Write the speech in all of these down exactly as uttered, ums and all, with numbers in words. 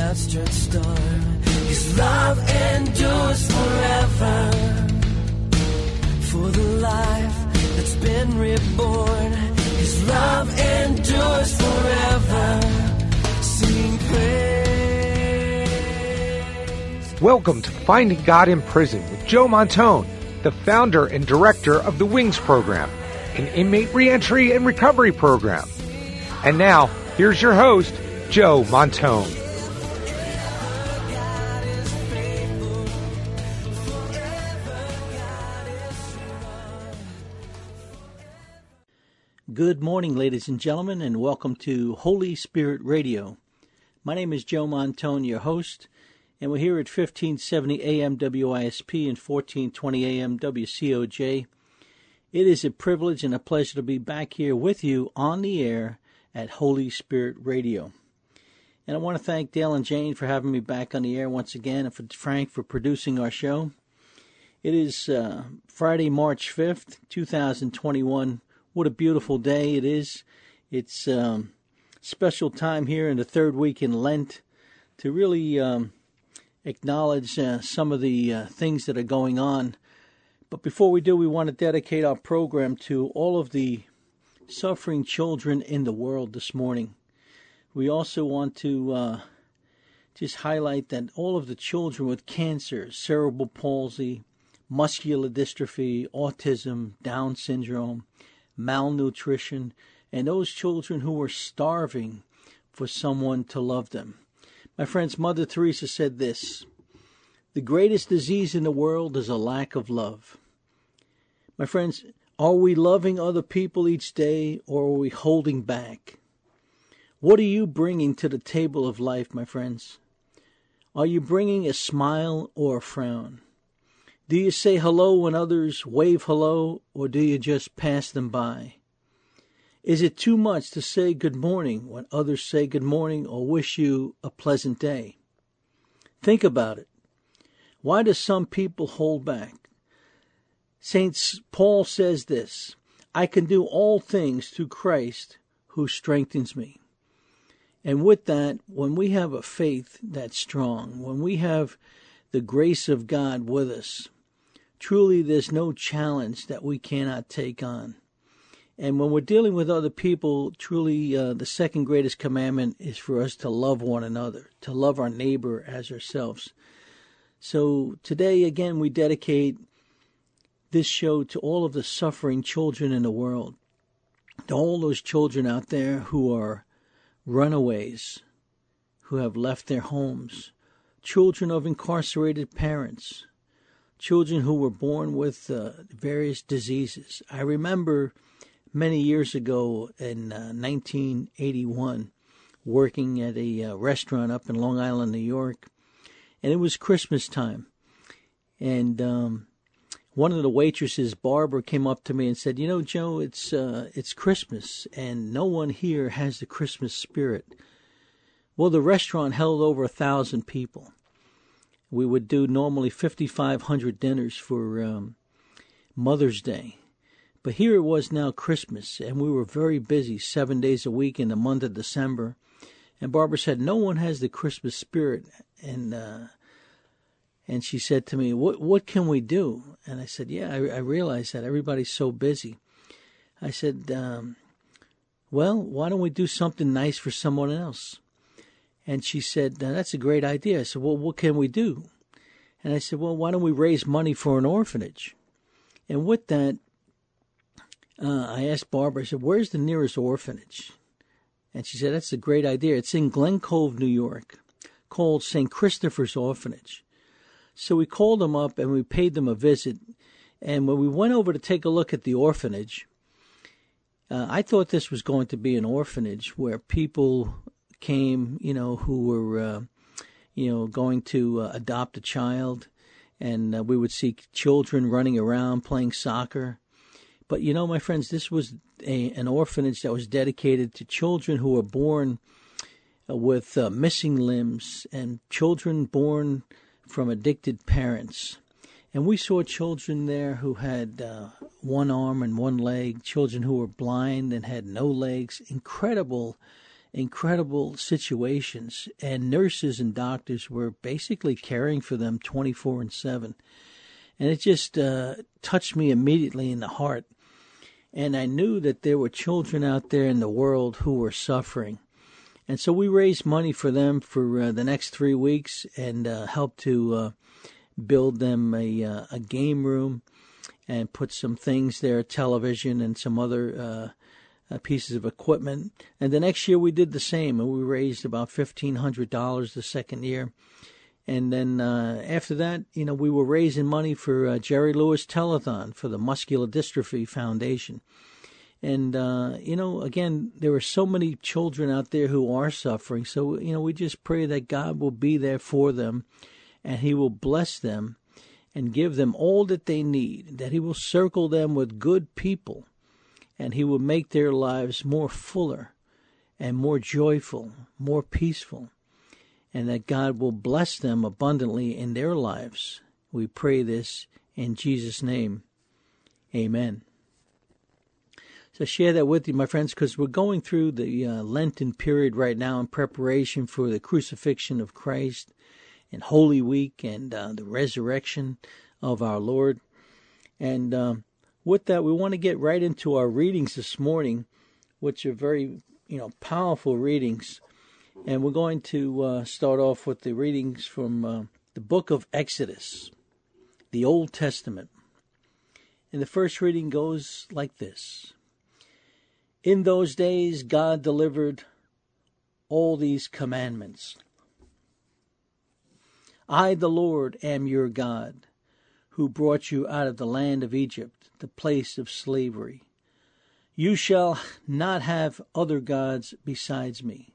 outstretched storm. His love endures forever. For the life that's been reborn, His love endures forever. Sing praise. Welcome to Finding God in Prison with Joe Montone, the founder and director of the WINGS program, an inmate reentry and recovery program. And now, here's your host, Joe Montone. Good morning, ladies and gentlemen, and welcome to Holy Spirit Radio. My name is Joe Montone, your host, and we're here at fifteen seventy A M W I S P and fourteen twenty A M W C O J. It is a privilege and a pleasure to be back here with you on the air at Holy Spirit Radio. And I want to thank Dale and Jane for having me back on the air once again, and for Frank for producing our show. It is uh, Friday, March fifth, twenty twenty-one. What a beautiful day it is. It's a um, special time here in the third week in Lent to really um, acknowledge uh, some of the uh, things that are going on. But before we do, we want to dedicate our program to all of the suffering children in the world this morning. We also want to uh, just highlight that all of the children with cancer, cerebral palsy, muscular dystrophy, autism, Down syndrome, malnutrition, and those children who are starving for someone to love them. My friends, Mother Teresa said this: the greatest disease in the world is a lack of love. My friends, are we loving other people each day, or are we holding back? What are you bringing to the table of life, my friends? Are you bringing a smile or a frown? Do you say hello when others wave hello, or do you just pass them by? Is it too much to say good morning when others say good morning or wish you a pleasant day? Think about it. Why do some people hold back? Saint Paul says this: I can do all things through Christ who strengthens me. And with that, when we have a faith that's strong, when we have the grace of God with us, truly there's no challenge that we cannot take on. And when we're dealing with other people, truly uh, the second greatest commandment is for us to love one another, to love our neighbor as ourselves. So today, again, we dedicate this show to all of the suffering children in the world, to all those children out there who are runaways, who have left their homes, children of incarcerated parents, children who were born with uh, various diseases. I remember many years ago in uh, nineteen eighty-one working at a uh, restaurant up in Long Island, New York, and it was Christmas time. And um, one of the waitresses, Barbara, came up to me and said, you know, Joe, it's uh, it's Christmas, and no one here has the Christmas spirit. Well, the restaurant held over a thousand people. We would do normally fifty-five hundred dinners for um, Mother's Day. But here it was now Christmas, and we were very busy seven days a week in the month of December. And Barbara said, no one has the Christmas spirit. And uh, and she said to me, what what can we do? And I said, yeah, I, I realize that. Everybody's so busy. I said, um, well, why don't we do something nice for someone else? And she said, that's a great idea. I said, well, what can we do? And I said, well, why don't we raise money for an orphanage? And with that, uh, I asked Barbara, I said, where's the nearest orphanage? And she said, that's a great idea. It's in Glen Cove, New York, called Saint Christopher's Orphanage. So we called them up and we paid them a visit. And when we went over to take a look at the orphanage, uh, I thought this was going to be an orphanage where people came, you know, who were, uh, you know, going to uh, adopt a child, and uh, we would see children running around playing soccer. But, you know, my friends, this was a, an orphanage that was dedicated to children who were born uh, with uh, missing limbs and children born from addicted parents. And we saw children there who had uh, one arm and one leg, children who were blind and had no legs, incredible incredible situations, and nurses and doctors were basically caring for them twenty-four and seven. And it just uh, touched me immediately in the heart. And I knew that there were children out there in the world who were suffering. And so we raised money for them for uh, the next three weeks and uh, helped to uh, build them a, uh, a game room and put some things there, television and some other uh Uh, pieces of equipment. And the next year we did the same, and we raised about fifteen hundred dollars the second year. And then uh, after that, you know, we were raising money for uh, Jerry Lewis Telethon for the Muscular Dystrophy Foundation. And, uh, you know, again, there are so many children out there who are suffering. So, you know, we just pray that God will be there for them, and he will bless them and give them all that they need, that he will circle them with good people, and he will make their lives more fuller and more joyful, more peaceful, and that God will bless them abundantly in their lives. We pray this in Jesus' name. Amen. So share that with you, my friends, because we're going through the uh, Lenten period right now in preparation for the crucifixion of Christ and Holy Week and uh, the resurrection of our Lord. And um, with that, we want to get right into our readings this morning, which are very, you know, powerful readings. And we're going to uh, start off with the readings from uh, the book of Exodus, the Old Testament. And the first reading goes like this. In those days, God delivered all these commandments. I, the Lord, am your God, who brought you out of the land of Egypt, the place of slavery. You shall not have other gods besides me.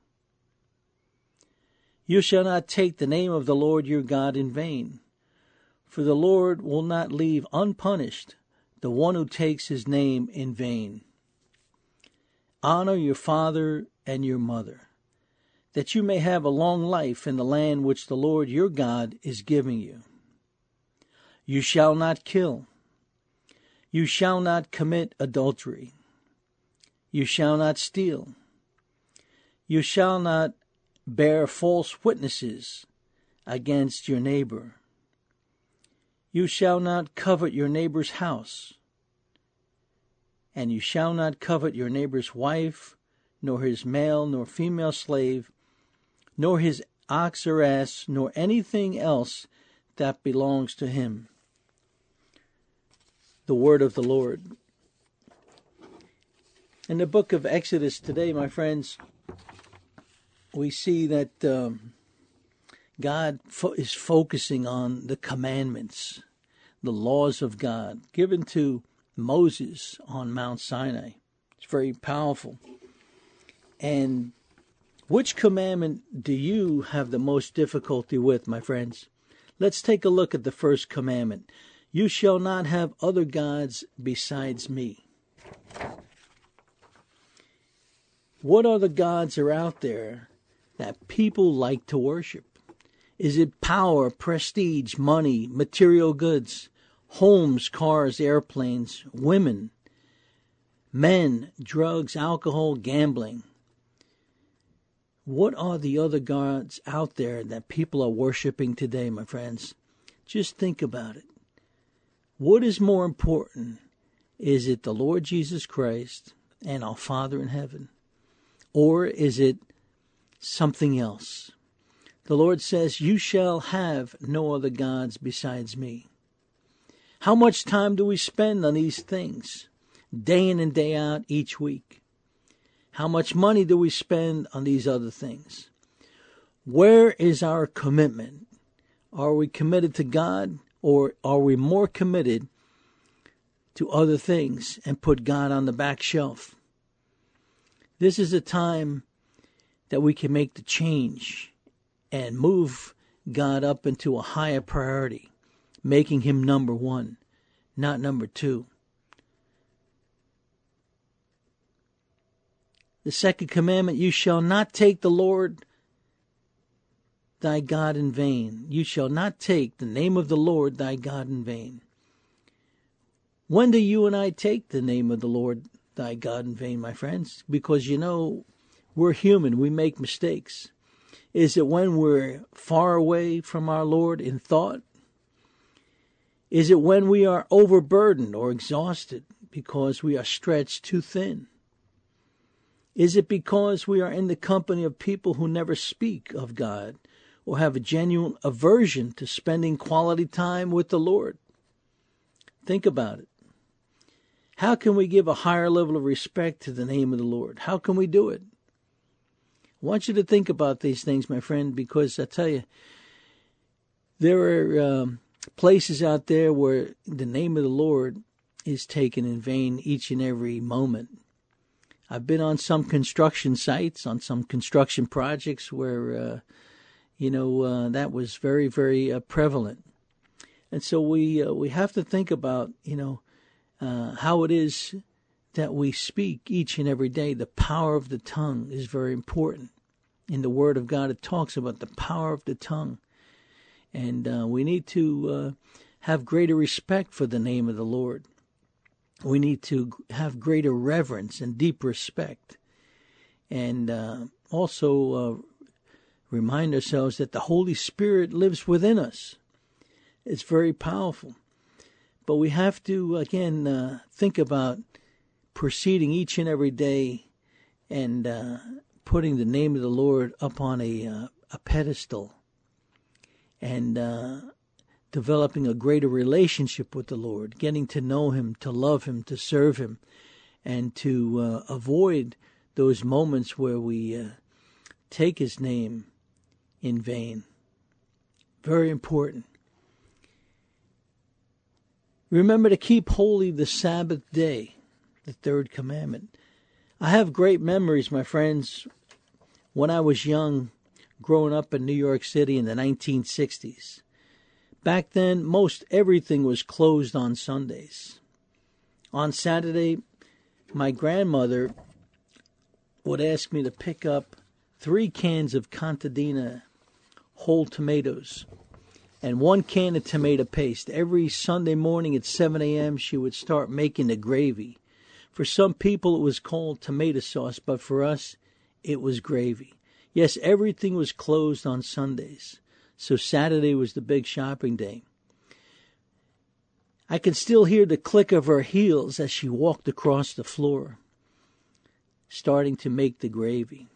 You shall not take the name of the Lord your God in vain, for the Lord will not leave unpunished the one who takes his name in vain. Honor your father and your mother, that you may have a long life in the land which the Lord your God is giving you. You shall not kill. You shall not commit adultery. You shall not steal. You shall not bear false witnesses against your neighbor. You shall not covet your neighbor's house. And you shall not covet your neighbor's wife, nor his male nor female slave, nor his ox or ass, nor anything else that belongs to him. The word of the Lord. In the book of Exodus today, my friends, we see that um, God fo- is focusing on the commandments, the laws of God, given to Moses on Mount Sinai. It's very powerful. And which commandment do you have the most difficulty with, my friends? Let's take a look at the first commandment. You shall not have other gods besides me. What other gods are out there that people like to worship? Is it power, prestige, money, material goods, homes, cars, airplanes, women, men, drugs, alcohol, gambling? What are the other gods out there that people are worshiping today, my friends? Just think about it. What is more important? Is it the Lord Jesus Christ and our Father in heaven? Or is it something else? The Lord says, you shall have no other gods besides me. How much time do we spend on these things, day in and day out, each week? How much money do we spend on these other things? Where is our commitment? Are we committed to God, or are we more committed to other things and put God on the back shelf? This is a time that we can make the change and move God up into a higher priority, making him number one, not number two. The second commandment, you shall not take the Lord thy God in vain. You shall not take the name of the Lord thy God in vain. When do you and I take the name of the Lord thy God in vain, my friends? Because, you know, We're human. We make mistakes. Is it when we're far away from our Lord in thought? Is it when we are overburdened or exhausted because we are stretched too thin? Is it because we are in the company of people who never speak of God or have a genuine aversion to spending quality time with the Lord? Think about it. How can we give a higher level of respect to the name of the Lord? How can we do it? I want you to think about these things, my friend, because I tell you, there are um, places out there where the name of the Lord is taken in vain each and every moment. I've been on some construction sites, on some construction projects where, uh, you know, uh, that was very, very uh, prevalent. And so we uh, we have to think about, you know, uh, how it is that we speak each and every day. The power of the tongue is very important. In the Word of God, it talks about the power of the tongue. And uh, we need to uh, have greater respect for the name of the Lord. We need to have greater reverence and deep respect. And uh, also uh, remind ourselves that the Holy Spirit lives within us. It's very powerful. But we have to, again, uh, think about proceeding each and every day and uh, putting the name of the Lord up on a, uh, a pedestal and uh, developing a greater relationship with the Lord, getting to know Him, to love Him, to serve Him, and to uh, avoid those moments where we uh, take His name in vain. Very important. Remember to keep holy the Sabbath day, the third commandment. I have great memories, my friends, when I was young, growing up in New York City in the nineteen sixties. Back then, most everything was closed on Sundays. On Saturday, my grandmother would ask me to pick up three cans of Contadina whole tomatoes and one can of tomato paste. Every Sunday morning at seven a.m., she would start making the gravy. For some people, it was called tomato sauce, but for us, it was gravy. Yes, everything was closed on Sundays, so Saturday was the big shopping day. I can still hear the click of her heels as she walked across the floor, starting to make the gravy.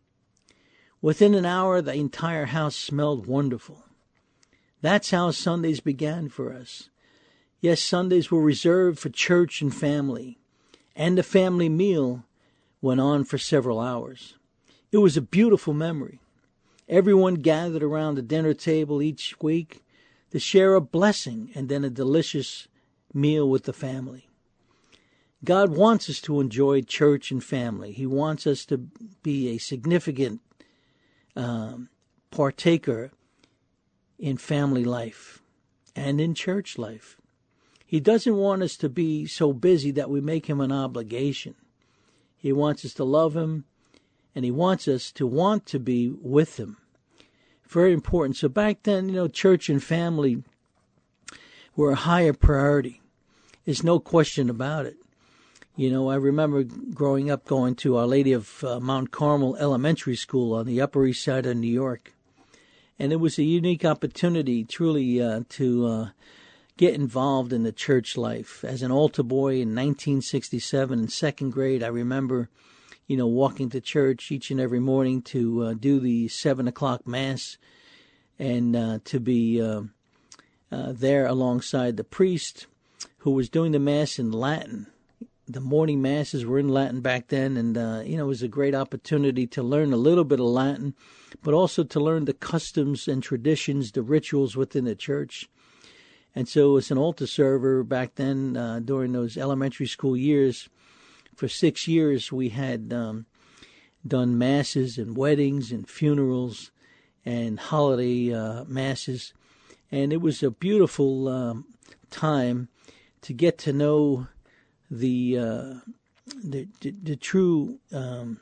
Within an hour, the entire house smelled wonderful. That's how Sundays began for us. Yes, Sundays were reserved for church and family, and the family meal went on for several hours. It was a beautiful memory. Everyone gathered around the dinner table each week to share a blessing and then a delicious meal with the family. God wants us to enjoy church and family. He wants us to be a significant um, partaker in family life and in church life. He doesn't want us to be so busy that we make Him an obligation. He wants us to love Him, and He wants us to want to be with Him. Very important. So back then, you know, church and family were a higher priority. There's no question about it. You know, I remember growing up going to Our Lady of uh, Mount Carmel Elementary School on the Upper East Side of New York. And it was a unique opportunity, truly, uh, to uh, get involved in the church life. As an altar boy in nineteen sixty-seven, in second grade, I remember, you know, walking to church each and every morning to uh, do the seven o'clock Mass and uh, to be uh, uh, there alongside the priest who was doing the Mass in Latin. The morning Masses were in Latin back then, and, uh, you know, it was a great opportunity to learn a little bit of Latin, but also to learn the customs and traditions, the rituals within the church. And so as an altar server back then, uh, during those elementary school years, for six years we had um, done Masses and weddings and funerals and holiday uh, Masses. And it was a beautiful um, time to get to know the uh, the, the, the true um,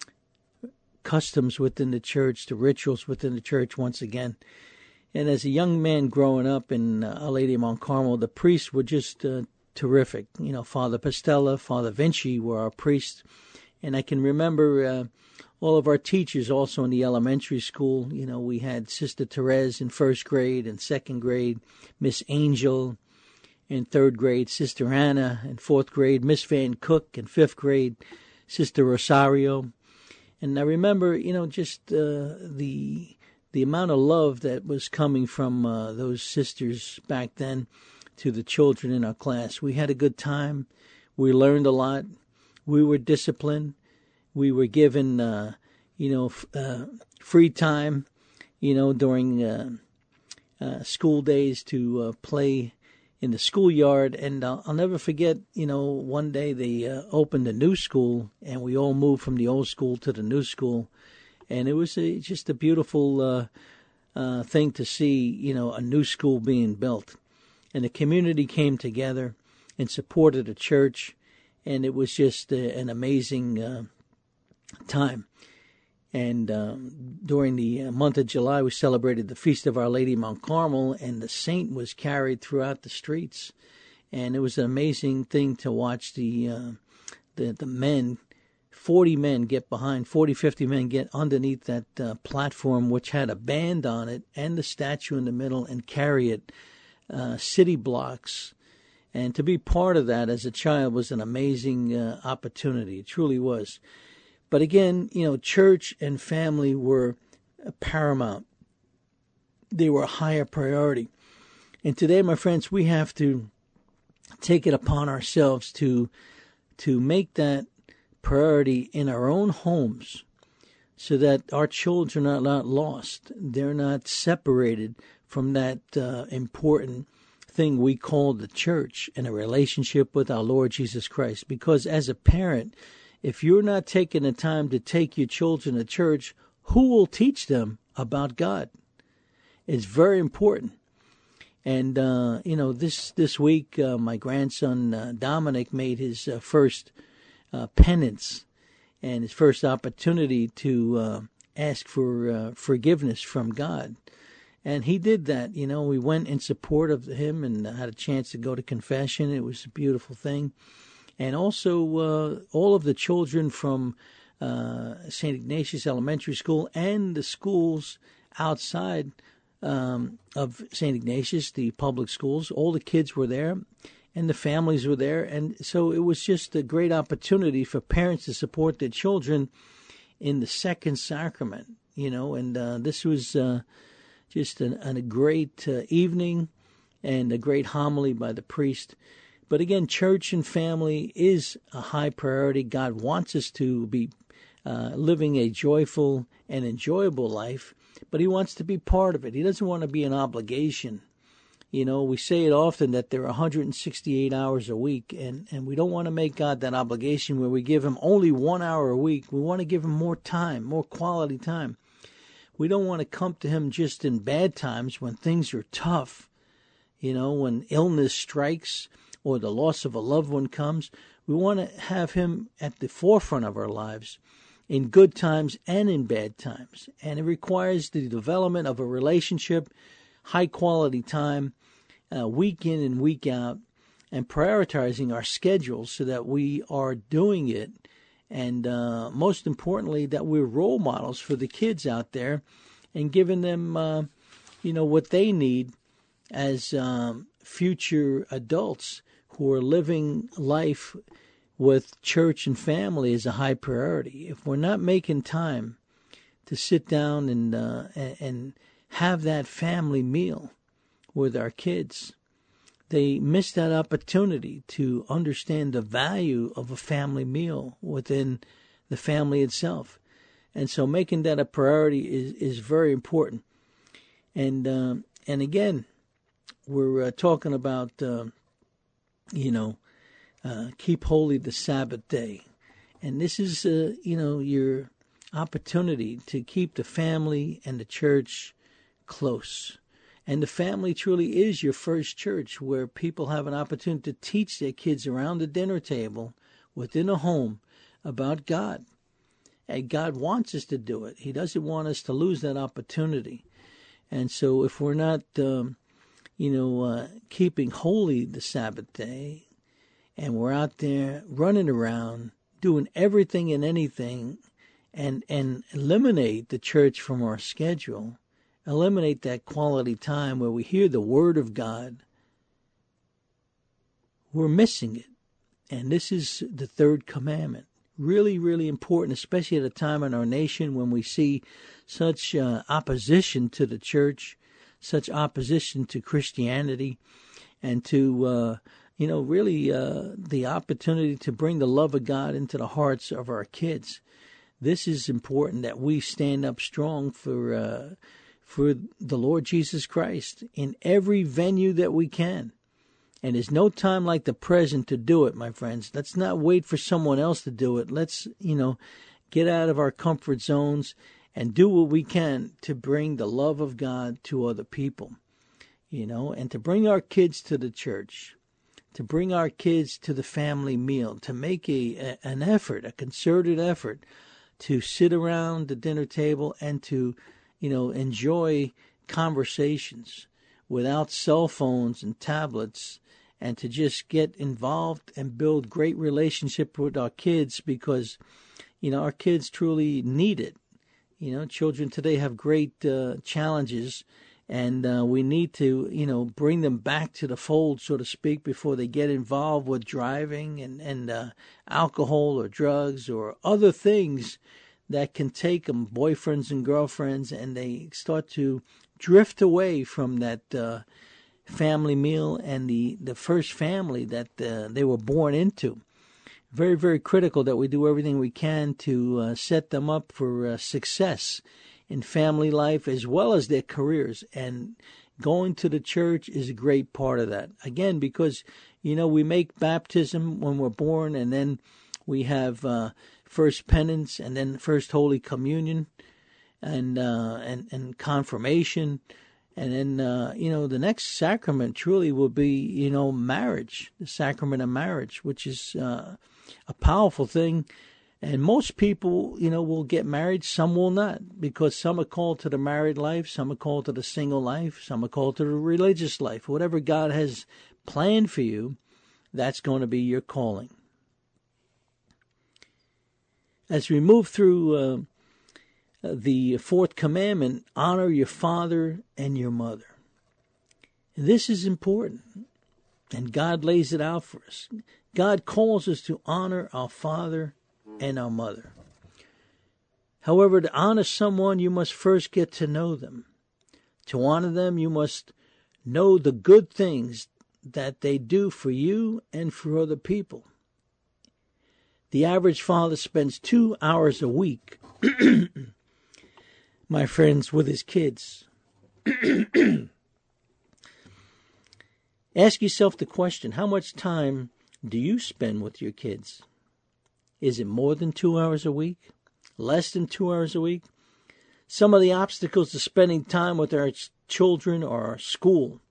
customs within the church, the rituals within the church once again. And as a young man growing up in uh, Our Lady of Mount Carmel, the priests were just uh, terrific. You know, Father Pastella, Father Vinci were our priests, And I can remember uh, all of our teachers also in the elementary school. You know, we had Sister Therese in first grade and second grade, Miss Angel in third grade, Sister Anna in fourth grade, Miss Van Cook in fifth grade, Sister Rosario. And I remember, you know, just uh, the the amount of love that was coming from uh, those sisters back then to the children in our class. We had a good time. We learned a lot. We were disciplined. We were given, uh, you know, f- uh, free time, you know, during uh, uh, school days to uh, play in the schoolyard. And I'll, I'll never forget, you know, one day they uh, opened a new school, and we all moved from the old school to the new school. And it was a, just a beautiful uh, uh, thing to see, you know, a new school being built. And the community came together and supported the church. And it was just uh, an amazing uh, time. And um, during the uh, month of July, we celebrated the Feast of Our Lady Mount Carmel, and the saint was carried throughout the streets. And it was an amazing thing to watch the uh, the, the men, forty men get behind, forty, fifty men get underneath that uh, platform, which had a band on it and the statue in the middle, and carry it uh, city blocks. And to be part of that as a child was an amazing uh, opportunity. It truly was. But again, you know, church and family were paramount. They were a higher priority. And today, my friends, we have to take it upon ourselves to to make that priority in our own homes so that our children are not lost. They're not separated from that uh, important thing we call the church and a relationship with our Lord Jesus Christ. Because as a parent, if you're not taking the time to take your children to church, who will teach them about God? It's very important. And, uh, you know, this, this week, uh, my grandson uh, Dominic made his uh, first uh, penance and his first opportunity to uh, ask for uh, forgiveness from God. And he did that. You know, we went in support of him and had a chance to go to confession. It was a beautiful thing. And also uh, all of the children from uh, Saint Ignatius Elementary School and the schools outside um, of Saint Ignatius, the public schools, all the kids were there and the families were there. And so it was just a great opportunity for parents to support their children in the second sacrament, you know, and uh, this was uh, just an, an, a great uh, evening and a great homily by the priest. But again, church and family is a high priority. God wants us to be uh, living a joyful and enjoyable life, but he wants to be part of it. He doesn't want to be an obligation. You know, we say it often that there are one hundred sixty-eight hours a week, and, and we don't want to make God that obligation where we give him only one hour a week. We want to give him more time, more quality time. We don't want to come to him just in bad times when things are tough, you know, when illness strikes or the loss of a loved one comes. We want to have him at the forefront of our lives in good times and in bad times. And it requires the development of a relationship, high quality time, uh, week in and week out, and prioritizing our schedules so that we are doing it. And uh, most importantly, that we're role models for the kids out there and giving them, uh, you know, what they need as um, future adults who are living life with church and family as a high priority. If we're not making time to sit down and uh, and have that family meal with our kids, they miss that opportunity to understand the value of a family meal within the family itself. And so making that a priority is, is very important. And um, and again, we're uh, talking about, uh, you know, uh, keep holy the Sabbath day. And this is, uh, you know, your opportunity to keep the family and the church close. And the family truly is your first church, where people have an opportunity to teach their kids around the dinner table within a home about God. And God wants us to do it. He doesn't want us to lose that opportunity. And so if we're not, um, you know, uh, keeping holy the Sabbath day, and we're out there running around doing everything and anything and and eliminate the church from our schedule, eliminate that quality time where we hear the Word of God, we're missing it. And this is the third commandment. Really, really important, especially at a time in our nation when we see such uh, opposition to the church, such opposition to Christianity, and to, uh, you know, really uh, the opportunity to bring the love of God into the hearts of our kids. This is important that we stand up strong for uh, for the Lord Jesus Christ in every venue that we can. And there's no time like the present to do it, my friends. Let's not wait for someone else to do it. Let's, you know, get out of our comfort zones and do what we can to bring the love of God to other people, you know, and to bring our kids to the church, to bring our kids to the family meal, to make a, a an effort, a concerted effort to sit around the dinner table and to, you know, enjoy conversations without cell phones and tablets, and to just get involved and build great relationship with our kids, because, you know, our kids truly need it. You know, children today have great uh, challenges, and uh, we need to, you know, bring them back to the fold, so to speak, before they get involved with driving and, and uh, alcohol or drugs or other things that can take them, boyfriends and girlfriends, and they start to drift away from that uh, family meal and the, the first family that uh, they were born into. Very, very critical that we do everything we can to uh, set them up for uh, success in family life as well as their careers. And going to the church is a great part of that. Again, because, you know, we make baptism when we're born, and then we have uh, first penance, and then first Holy Communion, and uh, and and confirmation, and then uh, you know, the next sacrament truly will be, you know, marriage, the sacrament of marriage, which is uh, a powerful thing. And most people, you know, will get married, some will not, because some are called to the married life, some are called to the single life, some are called to the religious life. Whatever God has planned for you, that's going to be your calling. As we move through uh, the fourth commandment, honor your father and your mother. This is important, and God lays it out for us. God calls us to honor our father and our mother. However, to honor someone, you must first get to know them. To honor them, you must know the good things that they do for you and for other people. The average father spends two hours a week, my friends, with his kids. Ask yourself the question, how much time do you spend with your kids? Is it more than two hours a week? Less than two hours a week? Some of the obstacles to spending time with our children are school,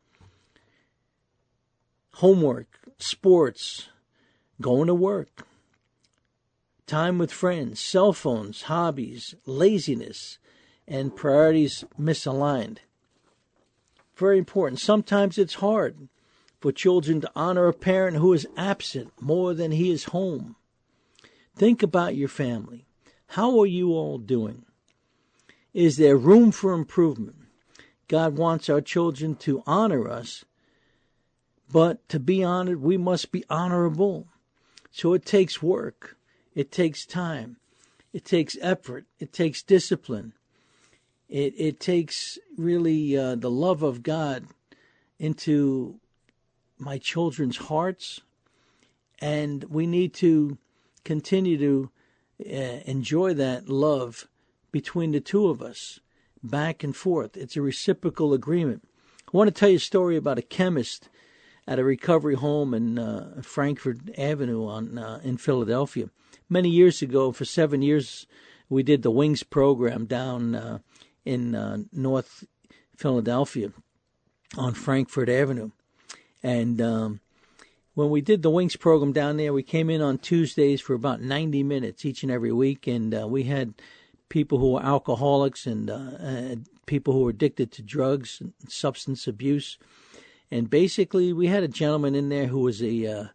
homework, sports, going to work, time with friends, cell phones, hobbies, laziness, and priorities misaligned. Very important. Sometimes it's hard for children to honor a parent who is absent more than he is home. Think about your family. How are you all doing? Is there room for improvement? God wants our children to honor us, but to be honored, we must be honorable. So it takes work. It takes time. It takes effort. It takes discipline. It, it takes really uh, the love of God into my children's hearts, and we need to continue to uh, enjoy that love between the two of us, back and forth. It's a reciprocal agreement. I want to tell you a story about a chemist at a recovery home in uh, Frankfurt Avenue on uh, in Philadelphia. Many years ago, for seven years, we did the Wings program down uh, in uh, North Philadelphia on Frankfurt Avenue. And um, when we did the Wings program down there, we came in on Tuesdays for about ninety minutes each and every week, and uh, we had people who were alcoholics and uh, uh, people who were addicted to drugs and substance abuse. And basically, we had a gentleman in there who was a uh,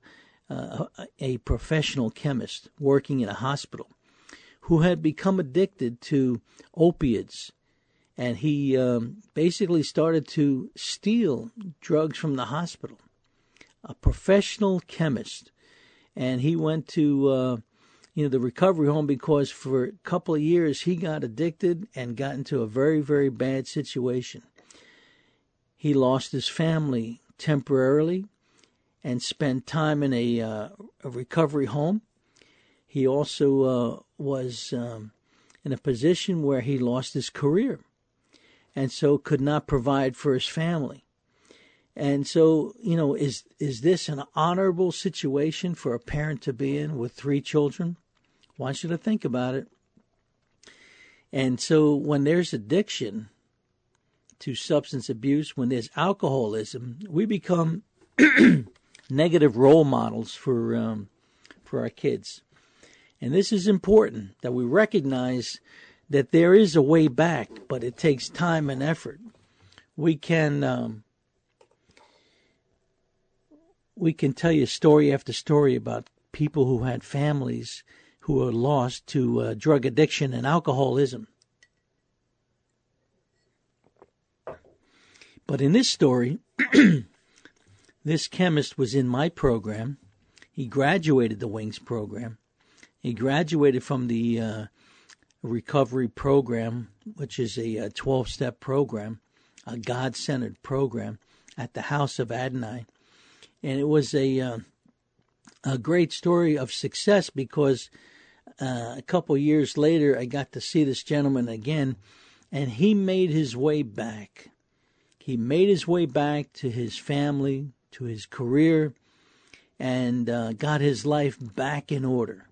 uh, a professional chemist working in a hospital who had become addicted to opiates. And he um, basically started to steal drugs from the hospital. A professional chemist. And he went to uh, you know, the recovery home because for a couple of years he got addicted and got into a very, very bad situation. He lost his family temporarily and spent time in a, uh, a recovery home. He also uh, was um, in a position where he lost his career and so could not provide for his family. And so, you know, is is this an honorable situation for a parent to be in with three children? I want you to think about it. And so when there's addiction to substance abuse, when there's alcoholism, we become negative role models for um, for our kids. And this is important, that we recognize that there is a way back, but it takes time and effort. We can um, we can tell you story after story about people who had families who were lost to uh, drug addiction and alcoholism. But in this story, this chemist was in my program. He graduated the Wings program. He graduated from the uh, recovery program, which is a twelve-step program, a God-centered program at the House of Adonai. And it was a uh, a great story of success because uh, a couple years later, I got to see this gentleman again, and he made his way back. He made his way back to his family, to his career, and uh, got his life back in order.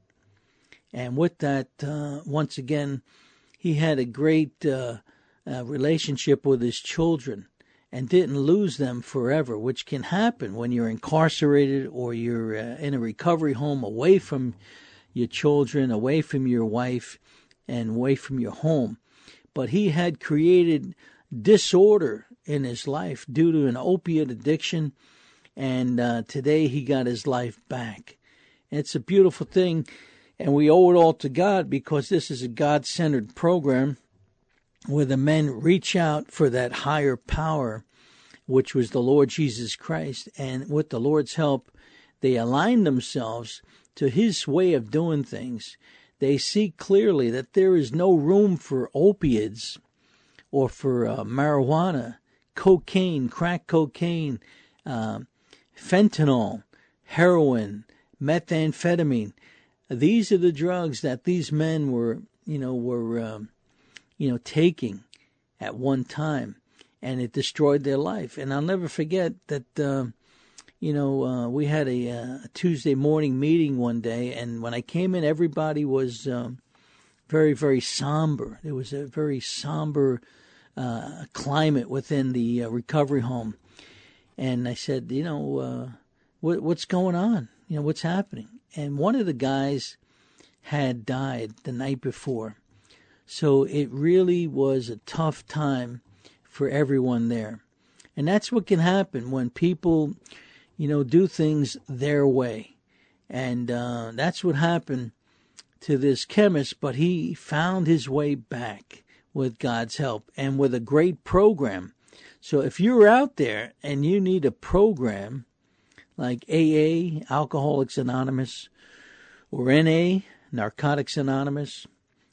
And with that, uh, once again, he had a great uh, uh, relationship with his children and didn't lose them forever, which can happen when you're incarcerated or you're uh, in a recovery home away from your children, away from your wife, and away from your home. But he had created disorder in his life due to an opiate addiction, and uh, today he got his life back. And it's a beautiful thing, and we owe it all to God because this is a God-centered program where the men reach out for that higher power, which was the Lord Jesus Christ, and with the Lord's help, they align themselves to his way of doing things. They see clearly that there is no room for opiates or for uh, marijuana, cocaine, crack cocaine, uh, fentanyl, heroin, methamphetamine. These are the drugs that these men were, you know, were, um, you know, taking at one time, and it destroyed their life. And I'll never forget that, uh, you know, uh, we had a, a Tuesday morning meeting one day, and when I came in, everybody was um, very, very somber. There was a very somber uh, climate within the uh, recovery home. And I said, you know, uh, what, what's going on? You know, what's happening? And one of the guys had died the night before. So it really was a tough time for everyone there. And that's what can happen when people, you know, do things their way. And uh, that's what happened to this chemist, but he found his way back with God's help and with a great program. So if you're out there and you need a program like A A, Alcoholics Anonymous, or N A, Narcotics Anonymous,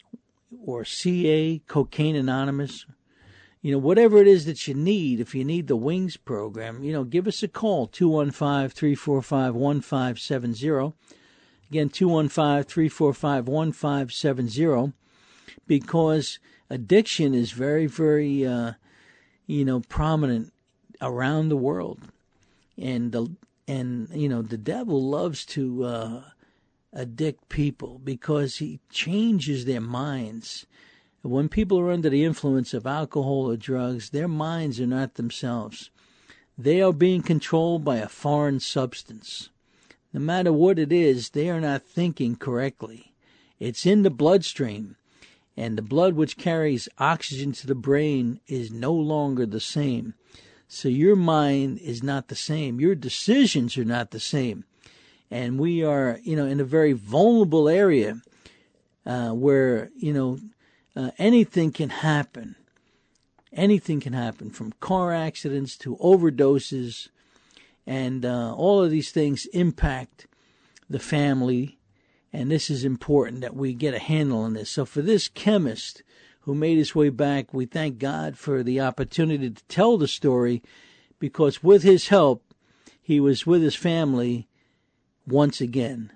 or C A, Cocaine Anonymous, you know, whatever it is that you need, if you need the Wings program, you know, give us a call, two one five, three four five, one five seven zero. Again, two one five, three four five, one five seven zero, because addiction is very, very, uh, you know, prominent around the world. And, the, and you know, the devil loves to uh, addict people because he changes their minds. When people are under the influence of alcohol or drugs, their minds are not themselves. They are being controlled by a foreign substance. No matter what it is, they are not thinking correctly. It's in the bloodstream, and the blood which carries oxygen to the brain is no longer the same. So your mind is not the same. Your decisions are not the same. And we are, you know, in a very vulnerable area uh, where, you know, uh, anything can happen. Anything can happen, from car accidents to overdoses. And uh, all of these things impact the family. And this is important that we get a handle on this. So for this chemist who made his way back, we thank God for the opportunity to tell the story, because with his help, he was with his family once again.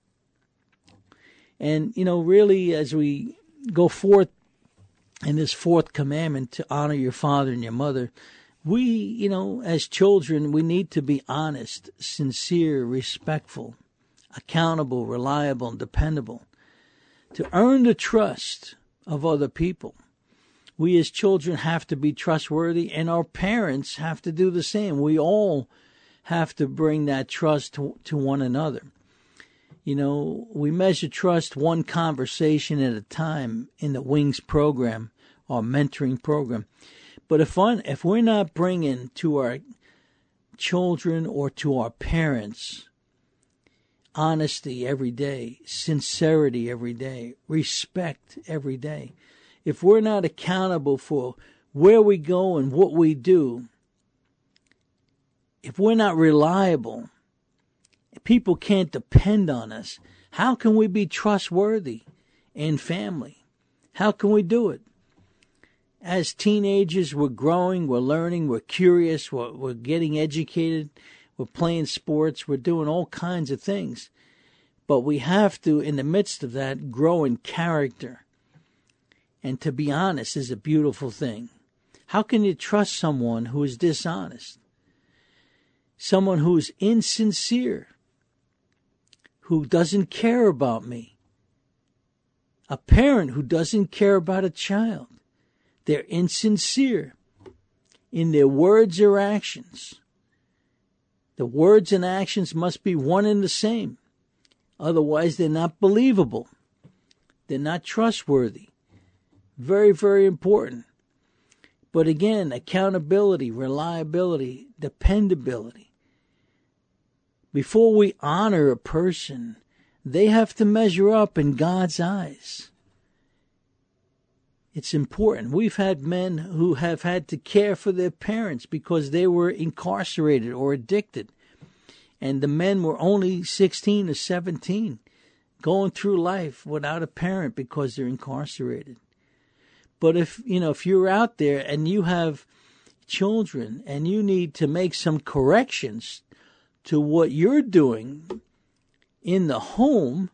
And, you know, really, as we go forth in this fourth commandment to honor your father and your mother, we, you know, as children, we need to be honest, sincere, respectful, accountable, reliable, and dependable to earn the trust of other people. We as children have to be trustworthy, and our parents have to do the same. We all have to bring that trust to, to one another. You know, we measure trust one conversation at a time in the WINGS program, our mentoring program. But if, un, if we're not bringing to our children or to our parents honesty every day, sincerity every day, respect every day, if we're not accountable for where we go and what we do, if we're not reliable, people can't depend on us, how can we be trustworthy in family? How can we do it? As teenagers, we're growing, we're learning, we're curious, we're, we're getting educated, we're playing sports, we're doing all kinds of things. But we have to, in the midst of that, grow in character. And to be honest is a beautiful thing. How can you trust someone who is dishonest? Someone who is insincere, who doesn't care about me. A parent who doesn't care about a child. They're insincere in their words or actions. The words and actions must be one and the same. Otherwise, they're not believable. They're not trustworthy. Very, very important. But again, accountability, reliability, dependability. Before we honor a person, they have to measure up in God's eyes. It's important. We've had men who have had to care for their parents because they were incarcerated or addicted. And the men were only sixteen or seventeen, going through life without a parent because they're incarcerated. But if, you know, if you're out there and you have children and you need to make some corrections to what you're doing in the home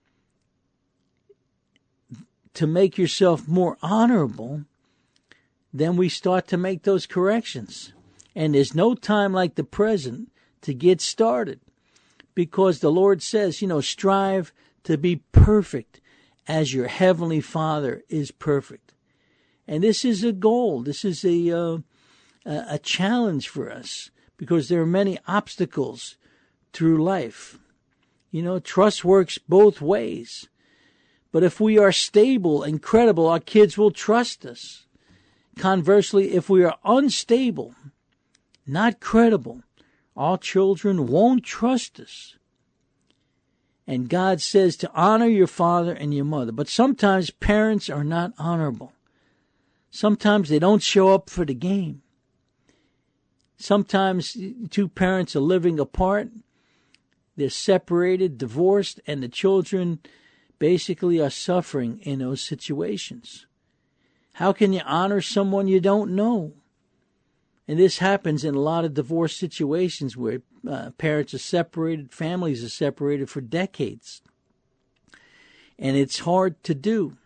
to make yourself more honorable, then we start to make those corrections. And there's no time like the present to get started, because the Lord says, you know, strive to be perfect as your heavenly Father is perfect. And this is a goal. This is a uh, a challenge for us, because there are many obstacles through life. You know, trust works both ways. But if we are stable and credible, our kids will trust us. Conversely, if we are unstable, not credible, our children won't trust us. And God says to honor your father and your mother. But sometimes parents are not honorable. Sometimes they don't show up for the game. Sometimes two parents are living apart. They're separated, divorced, and the children basically are suffering in those situations. How can you honor someone you don't know? And this happens in a lot of divorce situations where uh, parents are separated, families are separated for decades. And it's hard to do.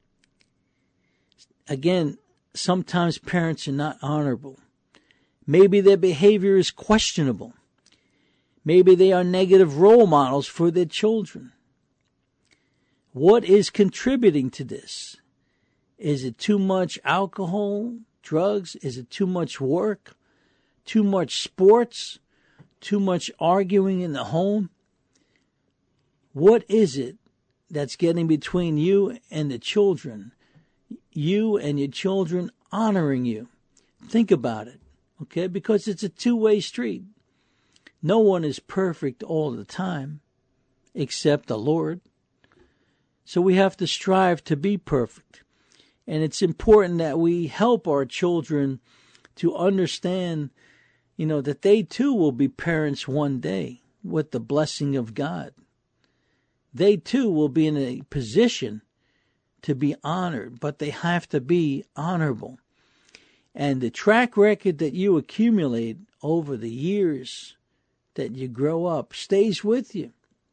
Again, sometimes parents are not honorable. Maybe their behavior is questionable. Maybe they are negative role models for their children. What is contributing to this? Is it too much alcohol, drugs? Is it too much work? Too much sports? Too much arguing in the home? What is it that's getting between you and the children? You and your children honoring you. Think about it, okay? Because it's a two-way street. No one is perfect all the time. except the Lord. So we have to strive to be perfect. And it's important that we help our children to understand, you know, that they too will be parents one day with the blessing of God. They too will be in a position to be honored, but they have to be honorable. And the track record that you accumulate over the years that you grow up stays with you.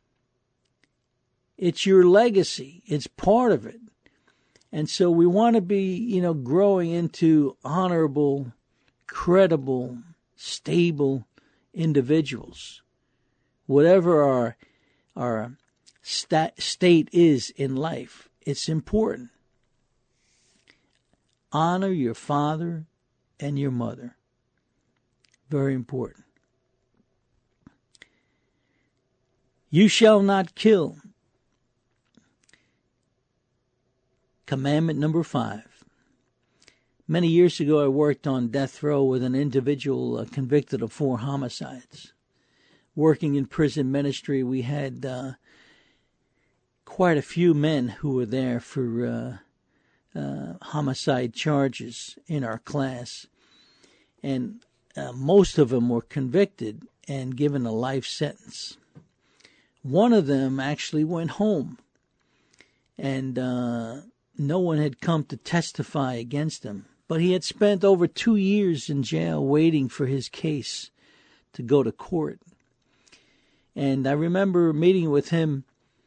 It's your legacy. It's part of it. And so we want to be, you know, growing into honorable, credible, stable individuals. Whatever our our stat, state is in life, it's important. Honor your father and your mother. Very important. You shall not kill. Commandment number five. Many years ago, I worked on death row with an individual uh, convicted of four homicides. Working in prison ministry, we had uh, quite a few men who were there for uh, uh, homicide charges in our class. And uh, most of them were convicted and given a life sentence. One of them actually went home, and uh, no one had come to testify against him. But he had spent over two years in jail waiting for his case to go to court. And I remember meeting with him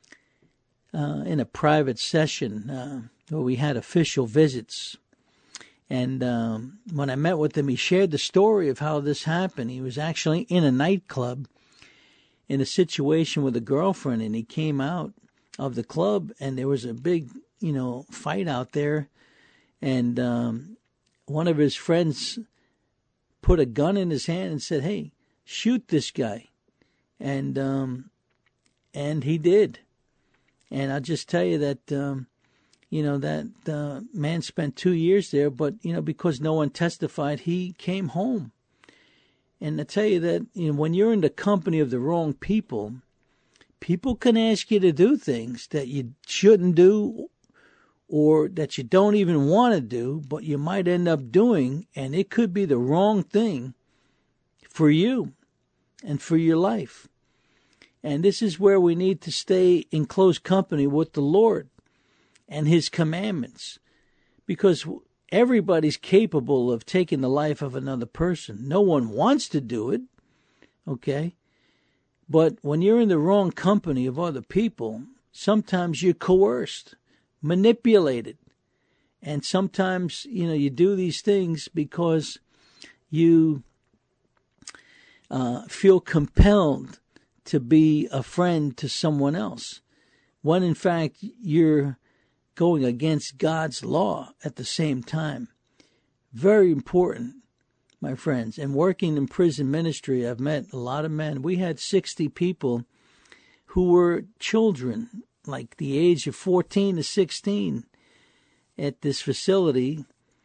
uh, in a private session uh, where we had official visits. And um, when I met with him, he shared the story of how this happened. He was actually in a nightclub in a situation with a girlfriend, and he came out of the club, and there was a big, you know, fight out there. And um, one of his friends put a gun in his hand and said, "Hey, shoot this guy." And um, and he did. And I'll just tell you that, um, you know, that uh, man spent two years there, but, you know, because no one testified, he came home. And I tell you that, you know, when you're in the company of the wrong people, people can ask you to do things that you shouldn't do or that you don't even want to do, but you might end up doing, and it could be the wrong thing for you and for your life. And this is where we need to stay in close company with the Lord and His commandments, because everybody's capable of taking the life of another person. No one wants to do it, okay? But when you're in the wrong company of other people, sometimes you're coerced, manipulated. And sometimes, you know, you do these things because you uh, feel compelled to be a friend to someone else, when in fact you're going against God's law at the same time. Very important, my friends. And working in prison ministry, I've met a lot of men. We had sixty people who were children, like the age of fourteen to sixteen, at this facility,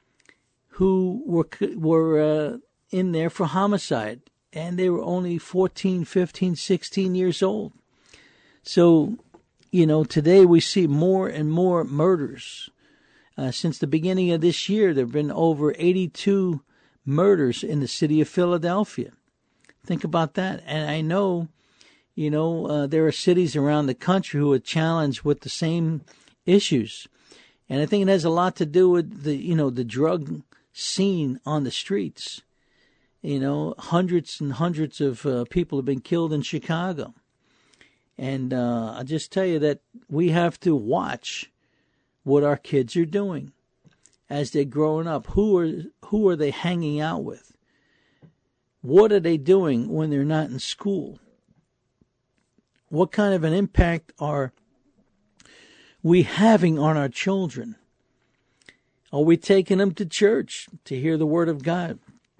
who were were uh, in there for homicide. And they were only fourteen, fifteen, sixteen years old. So, you know, today we see more and more murders. Uh, since the beginning of this year, there have been over eighty-two murders in the city of Philadelphia. Think about that. And I know, you know, uh, there are cities around the country who are challenged with the same issues. And I think it has a lot to do with the, you know, the drug scene on the streets. You know, hundreds and hundreds of uh, people have been killed in Chicago. And uh, I'll just tell you that we have to watch what our kids are doing as they're growing up. Who are who are they hanging out with? What are they doing when they're not in school? What kind of an impact are we having on our children? Are we taking them to church to hear the Word of God?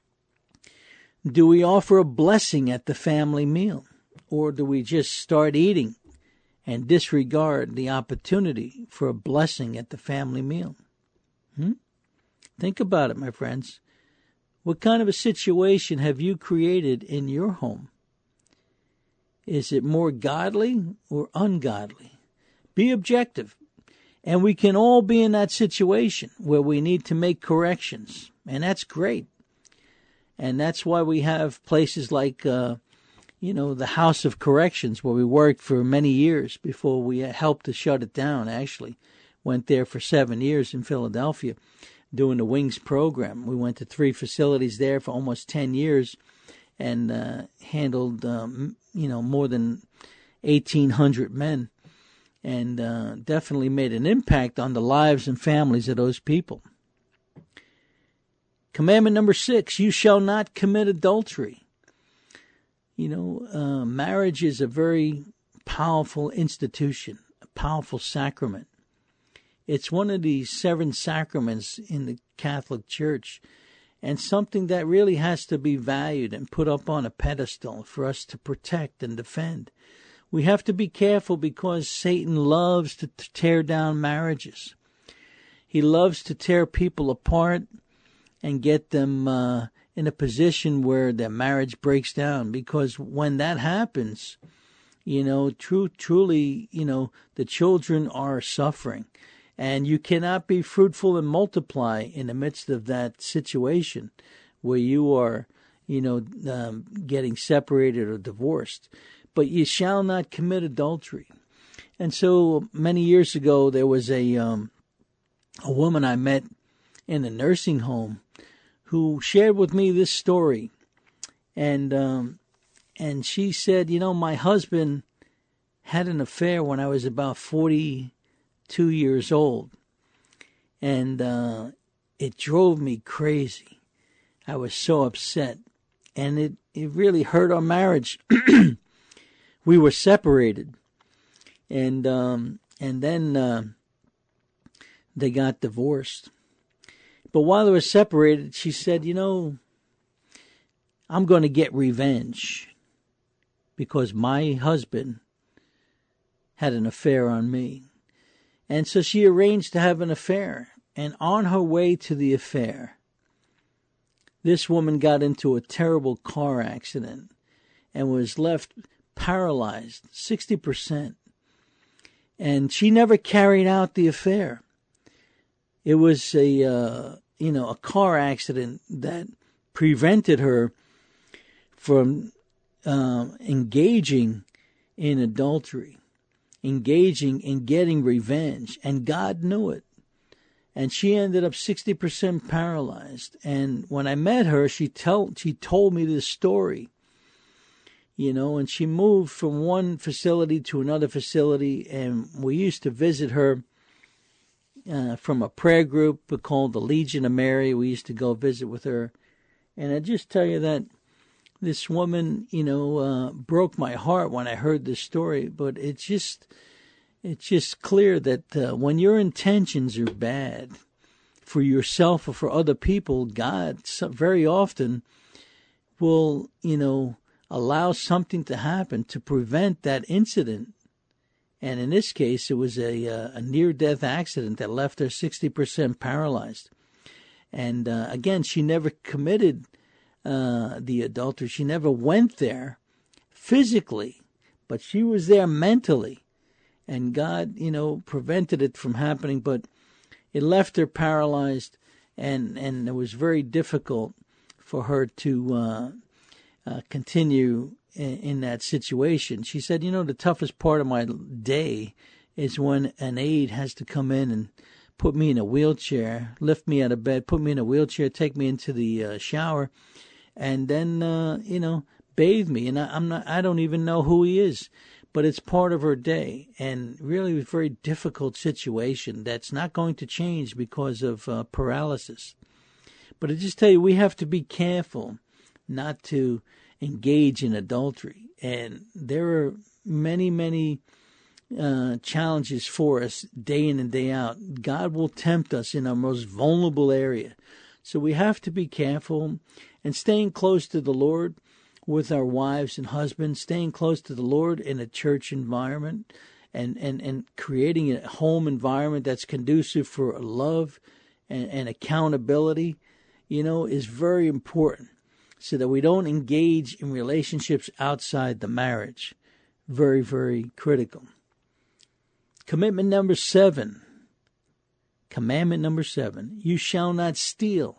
Do we offer a blessing at the family meal? Or do we just start eating and disregard the opportunity for a blessing at the family meal? Hmm? Think about it, my friends. What kind of a situation have you created in your home? Is it more godly or ungodly? Be objective. And we can all be in that situation where we need to make corrections. And that's great. And that's why we have places like, uh, you know, the House of Corrections, where we worked for many years before we helped to shut it down, actually. Went there for seven years in Philadelphia doing the Wings program. We went to three facilities there for almost ten years and uh, handled, um, you know, more than eighteen hundred men. And uh, definitely made an impact on the lives and families of those people. Commandment number six, you shall not commit adultery. You know, uh, marriage is a very powerful institution, a powerful sacrament. It's one of the seven sacraments in the Catholic Church, and something that really has to be valued and put up on a pedestal for us to protect and defend. We have to be careful because Satan loves to tear down marriages. He loves to tear people apart and get them uh, in a position where their marriage breaks down. Because when that happens, you know, true, truly, you know, the children are suffering. And you cannot be fruitful and multiply in the midst of that situation where you are, you know, um, getting separated or divorced. But you shall not commit adultery. And so many years ago, there was a um, a woman I met in a nursing home who shared with me this story. And um, and she said, you know, my husband had an affair when I was about forty-two years old. And uh, it drove me crazy. I was so upset. And it, it really hurt our marriage. We were separated, and um, and then uh, they got divorced. But while they were separated, she said, you know, I'm going to get revenge because my husband had an affair on me. And so she arranged to have an affair. And on her way to the affair, this woman got into a terrible car accident and was left paralyzed, sixty percent. And she never carried out the affair. It was a, uh, you know, a car accident that prevented her from uh, engaging in adultery, engaging in getting revenge. And God knew it. And she ended up sixty percent paralyzed. And when I met her, she, tell, she told me this story. You know, and she moved from one facility to another facility, and we used to visit her uh, from a prayer group called the Legion of Mary. We used to go visit with her. And I just tell you that this woman, you know, uh, broke my heart when I heard this story. But it's just, it's just clear that uh, when your intentions are bad for yourself or for other people, God very often will, you know, allow something to happen to prevent that incident. And in this case, it was a, a near-death accident that left her sixty percent paralyzed. And uh, again, she never committed uh, the adultery. She never went there physically, but she was there mentally. And God, you know, prevented it from happening, but it left her paralyzed, and, and it was very difficult for her to uh, Uh, continue in, in that situation. She said, you know, the toughest part of my day is when an aide has to come in and put me in a wheelchair, lift me out of bed, put me in a wheelchair, take me into the uh, shower, and then, uh, you know, bathe me. And I, I'm not, I don't even know who he is, but it's part of her day. And really a very difficult situation that's not going to change because of uh, paralysis. But I just tell you, we have to be careful not to engage in adultery. And there are many, many uh, challenges for us day in and day out. God will tempt us in our most vulnerable area. So we have to be careful and staying close to the Lord with our wives and husbands, staying close to the Lord in a church environment, and, and, and creating a home environment that's conducive for love and, and accountability, you know, is very important, so that we don't engage in relationships outside the marriage. very, very critical. Commitment number seven. Commandment number seven. You shall not steal.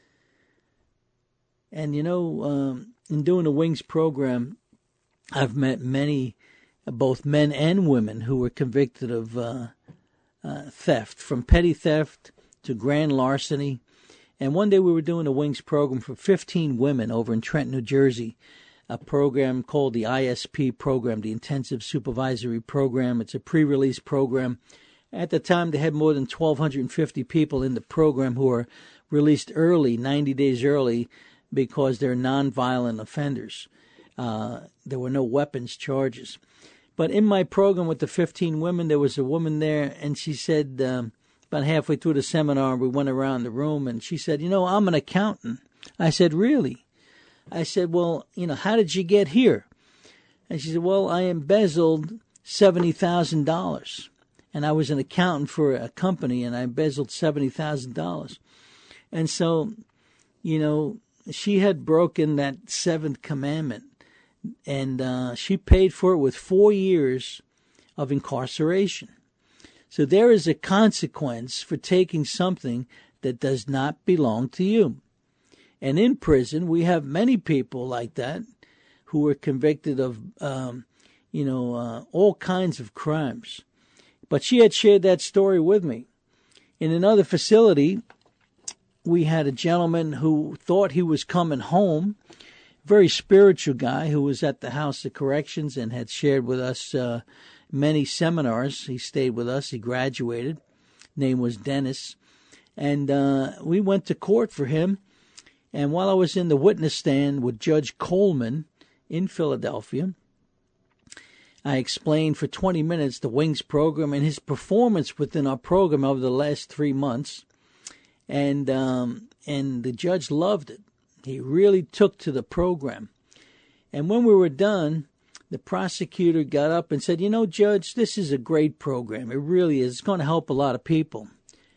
And, you know, um, in doing the Wings program, I've met many, both men and women, who were convicted of uh, uh, theft, from petty theft to grand larceny. And one day we were doing a Wings program for fifteen women over in Trenton, New Jersey, a program called the I S P program, the Intensive Supervisory Program. It's a pre-release program. At the time, they had more than twelve fifty people in the program who were released early, ninety days early, because they're nonviolent offenders. Uh, there were no weapons charges. But in my program with the fifteen women, there was a woman there, and she said, um, about halfway through the seminar, we went around the room, and she said, you know, I'm an accountant. I said, really? I said, well, you know, how did you get here? And she said, well, I embezzled seventy thousand dollars. And I was an accountant for a company, and I embezzled seventy thousand dollars. And so, you know, she had broken that seventh commandment. And uh, she paid for it with four years of incarceration. So there is a consequence for taking something that does not belong to you. And in prison, we have many people like that who were convicted of, um, you know, uh, all kinds of crimes. But she had shared that story with me. In another facility, we had a gentleman who thought he was coming home, very spiritual guy who was at the House of Corrections and had shared with us uh, many seminars. He stayed with us. He graduated. Name was Dennis. And uh, we went to court for him. And while I was in the witness stand with Judge Coleman in Philadelphia, I explained for twenty minutes the Wings program and his performance within our program over the last three months. And um, and the judge loved it. He really took to the program. And when we were done, the prosecutor got up and said, you know, Judge, this is a great program. It really is. It's going to help a lot of people.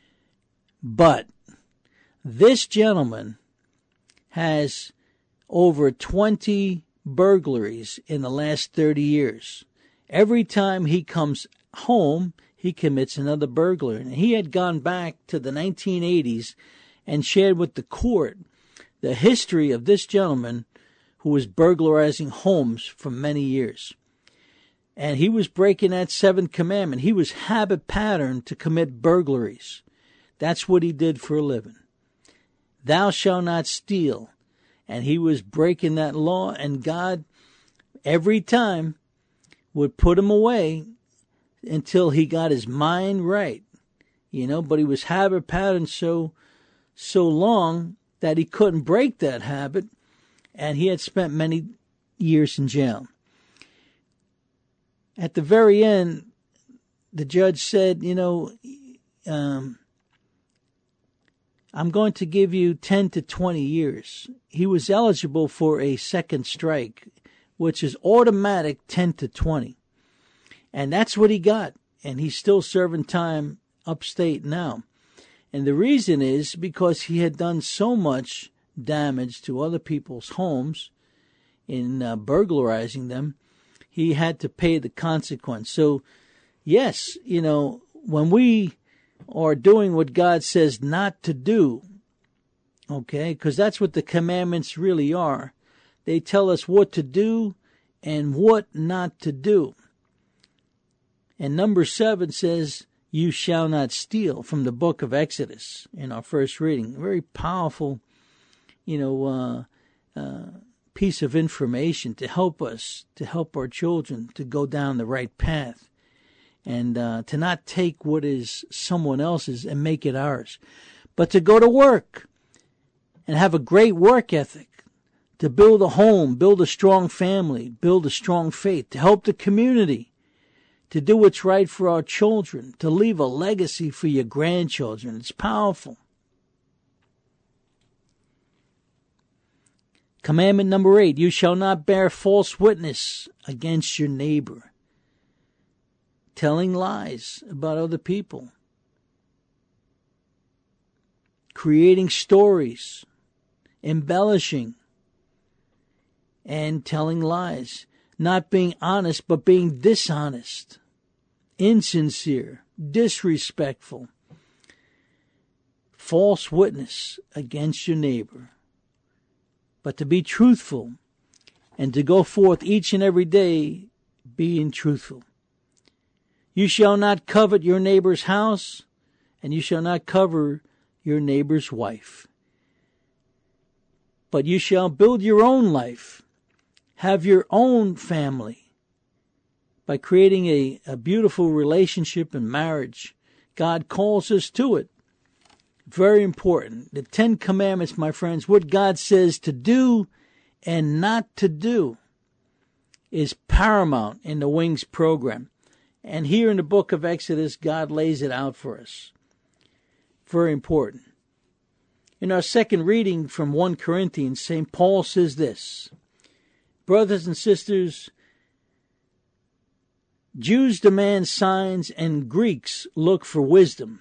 But this gentleman has over twenty burglaries in the last thirty years. Every time he comes home, he commits another burglary. And he had gone back to the nineteen eighties and shared with the court the history of this gentleman who was burglarizing homes for many years. And he was breaking that seventh commandment. He was habit patterned to commit burglaries. That's what he did for a living. Thou shalt not steal. And he was breaking that law, and God, every time, would put him away until he got his mind right. You know, but he was habit patterned so, so long that he couldn't break that habit, and he had spent many years in jail. At the very end, the judge said, you know, um, I'm going to give you ten to twenty years. He was eligible for a second strike, which is automatic ten to twenty. And that's what he got. And he's still serving time upstate now. And the reason is because he had done so much damage to other people's homes in uh, burglarizing them, he had to pay the consequence. So, yes, you know, when we are doing what God says not to do, okay, because that's what the commandments really are. They tell us what to do and what not to do. And number seven says, you shall not steal, from the book of Exodus in our first reading. A very powerful, you know, uh, uh, piece of information to help us, to help our children to go down the right path. And uh, to not take what is someone else's and make it ours. But to go to work and have a great work ethic. To build a home, build a strong family, build a strong faith. To help the community. To do what's right for our children. To leave a legacy for your grandchildren. It's powerful. Commandment number eight. You shall not bear false witness against your neighbor. Telling lies about other people. Creating stories. Embellishing. And telling lies. not being honest, but being dishonest, insincere, disrespectful, false witness against your neighbor. But to be truthful and to go forth each and every day being truthful. You shall not covet your neighbor's house, and you shall not cover your neighbor's wife. But you shall build your own life, have your own family, by creating a, a beautiful relationship and marriage. God calls us to it. Very important. The Ten Commandments, my friends, what God says to do and not to do, is paramount in the Wings program. And here in the book of Exodus, God lays it out for us. Very important. In our second reading from First Corinthians, Saint Paul says this: brothers and sisters, Jews demand signs and Greeks look for wisdom.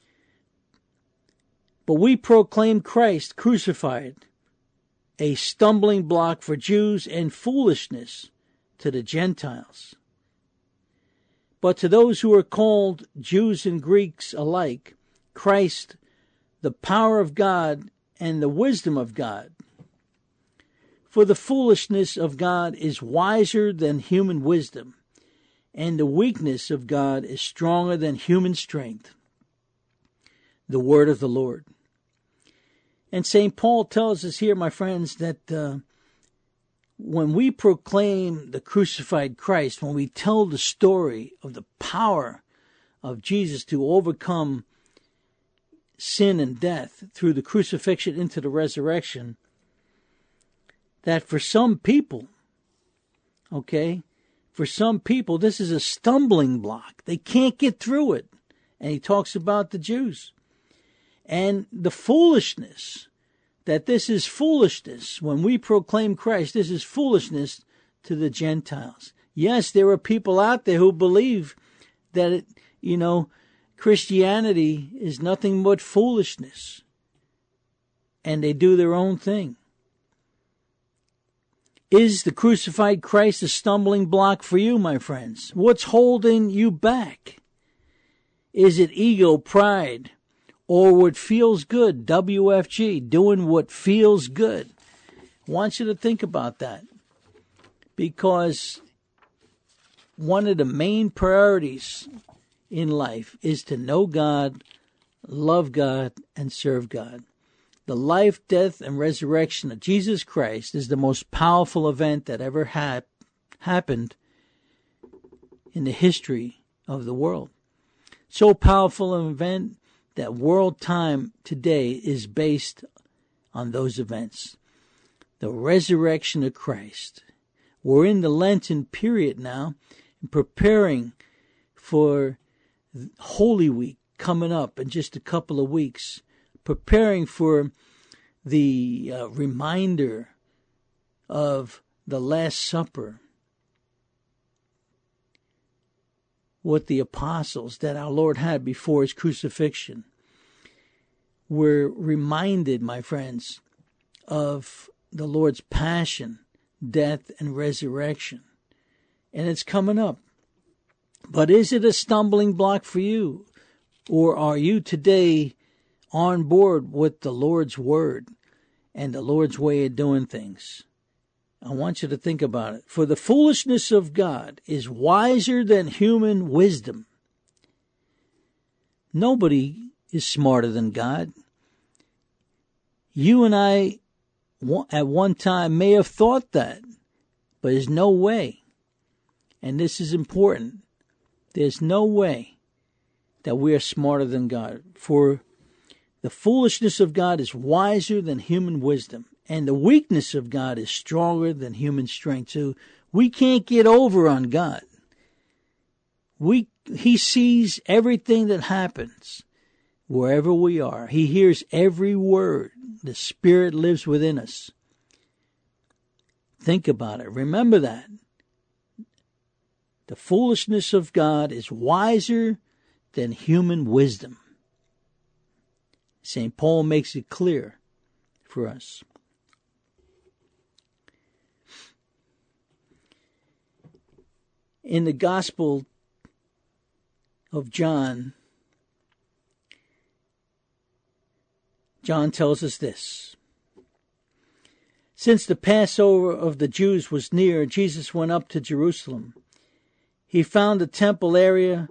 But we proclaim Christ crucified, a stumbling block for Jews and foolishness to the Gentiles. But to those who are called Jews and Greeks alike, Christ, the power of God and the wisdom of God. For the foolishness of God is wiser than human wisdom, and the weakness of God is stronger than human strength. The word of the Lord. And Saint Paul tells us here, my friends, that uh, when we proclaim the crucified Christ, when we tell the story of the power of Jesus to overcome sin and death through the crucifixion into the resurrection, that for some people, okay, for some people, this is a stumbling block. They can't get through it. And he talks about the Jews. And the foolishness, that this is foolishness. When we proclaim Christ, this is foolishness to the Gentiles. Yes, there are people out there who believe that, it, you know, Christianity is nothing but foolishness. And they do their own thing. Is the crucified Christ a stumbling block for you, my friends? What's holding you back? Is it ego, pride, or what feels good, W F G, doing what feels good? I want you to think about that, because one of the main priorities in life is to know God, love God, and serve God. The life, death, and resurrection of Jesus Christ is the most powerful event that ever had happened in the history of the world. So powerful an event that world time today is based on those events. The resurrection of Christ. We're in the Lenten period now, and preparing for Holy Week coming up in just a couple of weeks. Preparing for the uh, reminder of the Last Supper. What the apostles that our Lord had before his crucifixion. We're reminded, my friends, of the Lord's passion, death, and resurrection. And it's coming up. But is it a stumbling block for you? Or are you today on board with the Lord's word and the Lord's way of doing things? I want you to think about it. For the foolishness of God is wiser than human wisdom. Nobody is smarter than God. You and I at one time may have thought that, but there's no way. And this is important. There's no way that we are smarter than God. For the foolishness of God is wiser than human wisdom, and the weakness of God is stronger than human strength. So we can't get over on God. We He sees everything that happens wherever we are. He hears every word. The Spirit lives within us. Think about it. Remember that. The foolishness of God is wiser than human wisdom. Saint Paul makes it clear for us. In the Gospel of John, John tells us this. Since the Passover of the Jews was near, Jesus went up to Jerusalem. He found the temple area,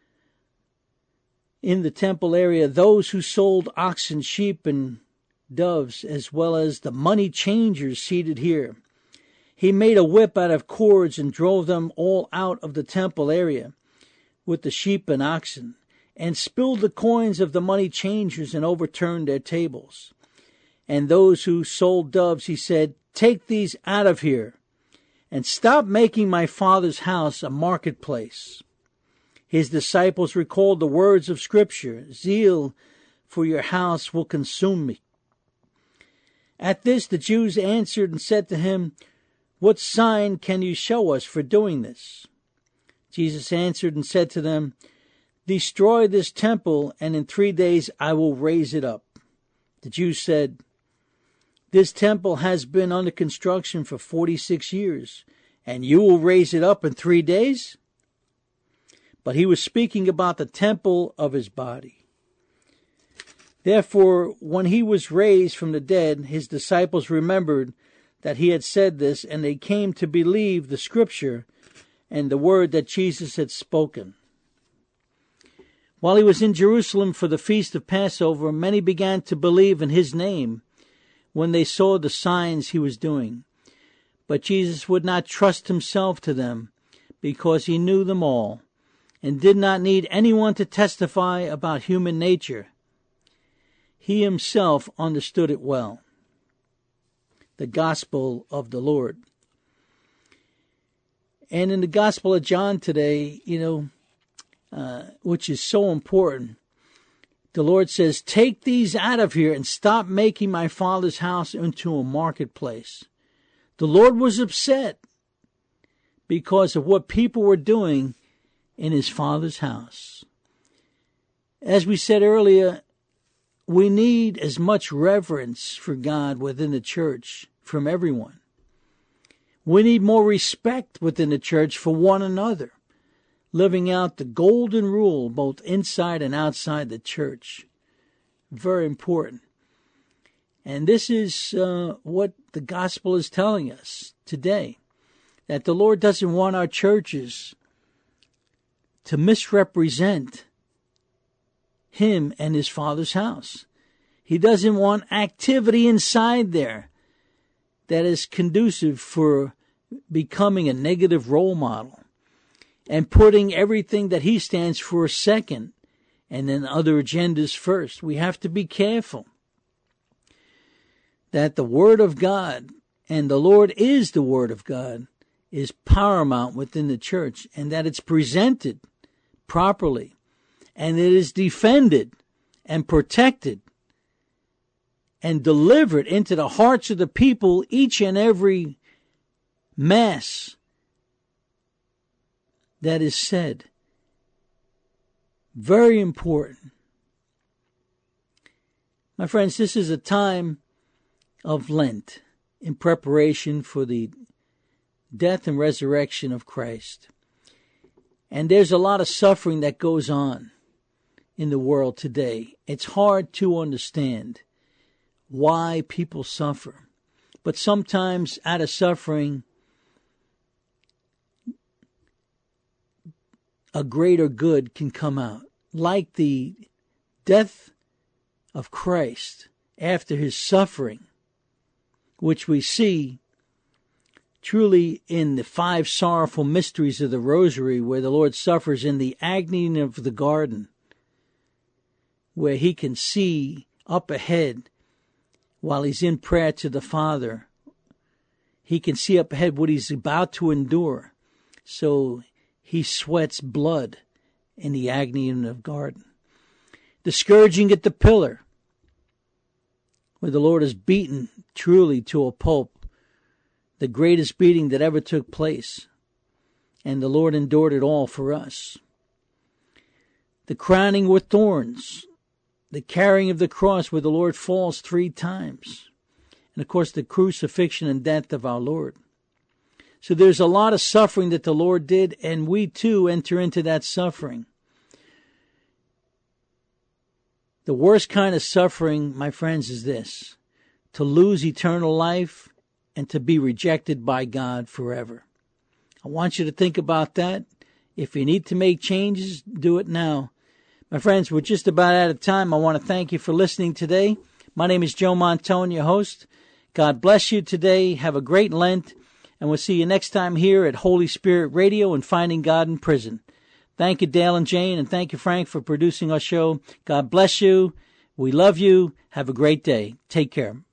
in the temple area, those who sold oxen, sheep, and doves, as well as the money changers seated here. He made a whip out of cords and drove them all out of the temple area with the sheep and oxen, and spilled the coins of the money changers and overturned their tables. And those who sold doves, he said, "Take these out of here, and stop making my Father's house a marketplace." His disciples recalled the words of Scripture, "Zeal for your house will consume me." At this the Jews answered and said to him, "What sign can you show us for doing this?" Jesus answered and said to them, "Destroy this temple, and in three days I will raise it up." The Jews said, "This temple has been under construction for forty-six years, and you will raise it up in three days?" But he was speaking about the temple of his body. Therefore, when he was raised from the dead, his disciples remembered that he had said this, and they came to believe the Scripture and the word that Jesus had spoken. While he was in Jerusalem for the feast of Passover, many began to believe in his name when they saw the signs he was doing. But Jesus would not trust himself to them, because he knew them all, and did not need anyone to testify about human nature. He himself understood it well. The Gospel of the Lord. And in the Gospel of John today, you know, uh, which is so important, the Lord says, "Take these out of here and stop making my Father's house into a marketplace." The Lord was upset because of what people were doing in his Father's house. As we said earlier, we need as much reverence for God within the church from everyone. We need more respect within the church for one another, living out the golden rule both inside and outside the church. Very important. And this is uh, what the gospel is telling us today, that the Lord doesn't want our churches to misrepresent him and his Father's house. He doesn't want activity inside there that is conducive for becoming a negative role model and putting everything that he stands for second and then other agendas first. We have to be careful that the Word of God, and the Lord is the Word of God, is paramount within the church, and that it's presented properly, and it is defended and protected and delivered into the hearts of the people each and every Mass that is said. Very important. My friends, this is a time of Lent in preparation for the death and resurrection of Christ. And there's a lot of suffering that goes on in the world today. It's hard to understand why people suffer. But sometimes out of suffering, a greater good can come out. Like the death of Christ after his suffering, which we see truly in the five sorrowful mysteries of the Rosary, where the Lord suffers in the agony of the garden, where he can see up ahead while he's in prayer to the Father. He can see up ahead what he's about to endure. So he sweats blood in the agony in the garden. The scourging at the pillar, where the Lord is beaten truly to a pulp, the greatest beating that ever took place. And the Lord endured it all for us. The crowning with thorns, the carrying of the cross where the Lord falls three times. And of course the crucifixion and death of our Lord. So there's a lot of suffering that the Lord did, and we too enter into that suffering. The worst kind of suffering, my friends, is this: to lose eternal life and to be rejected by God forever. I want you to think about that. If you need to make changes, do it now. My friends, we're just about out of time. I want to thank you for listening today. My name is Joe Montone, your host. God bless you today. Have a great Lent. And we'll see you next time here at Holy Spirit Radio and Finding God in Prison. Thank you, Dale and Jane, and thank you, Frank, for producing our show. God bless you. We love you. Have a great day. Take care.